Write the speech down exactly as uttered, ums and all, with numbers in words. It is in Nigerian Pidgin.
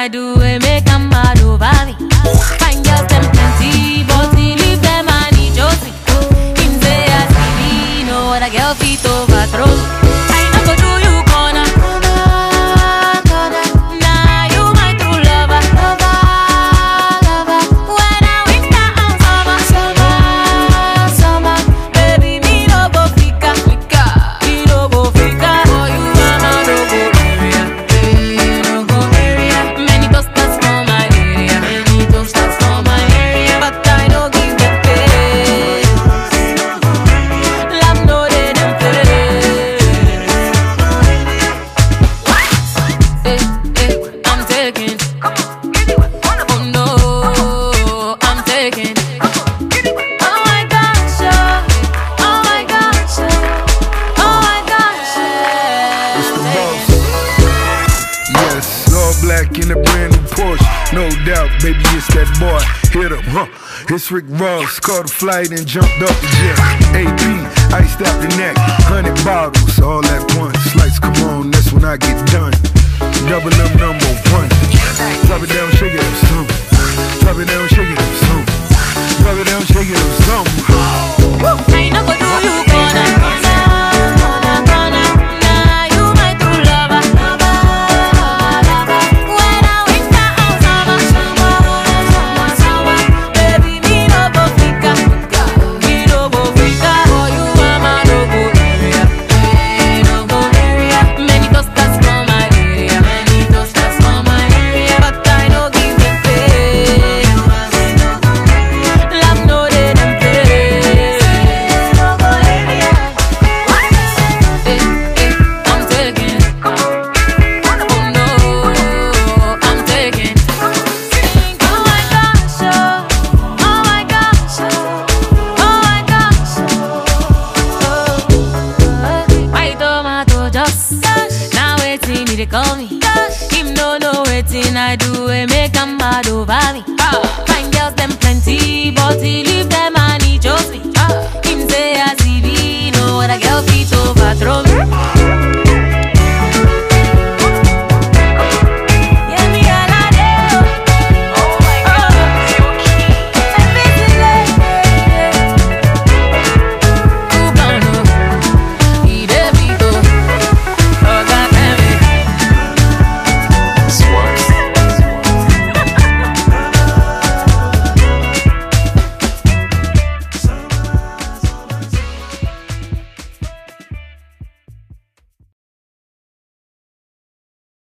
I do, we make them mad over me. Fine girls, them plenty, but he leave them and he Josie. Him say I see me, know what a girl feet overthrow. I not go do you corner. Nah, you my true lover. When I winter and summer, summer, summer, baby, me no go fika, fika, me no go fika. For you, mama, no go area, eh, no go area. Many toasters for my area, many toasters for my area, but I don't give them face. Love no they them face. Eh, eh, I'm taking. Oh no, I'm taking. Oh my gosh, yeah. Oh my gosh, yeah. Oh my gosh, yeah. It's the I'm boss. taking. Yes, all black in a brand new Porsche. No doubt, baby, it's that boy. Hit him, huh? It's Rick Ross. Caught a flight and jumped off the jet. A P, iced out the neck. Hundred bottles, all at once. Lights come on, that's when I get done. Double M number one. Drop it down, shake it up some. Drop it down, shake it up some. Drop it down, shake it up some. I no go do you corner, corner, corner. Nah, you my true lover. When I winter and summer, summer, summer, baby, me no go fika, me no go fika. For you, mama, no go area, eh, no go area. Many toasters for my area, many toasters for my area, but I don't give them face. Love no they them face. Eh, eh, I'm taking. Oh no, I'm taking. Oh my gosh, oh, oh my gosh, oh, oh my gosh, oh. My tomato just now waiting, he dey call me. Him no know waiting I do, we make him mad over me. Fine girls them plenty, but he leave them and he chose me. Him say I see me, know what a girl feet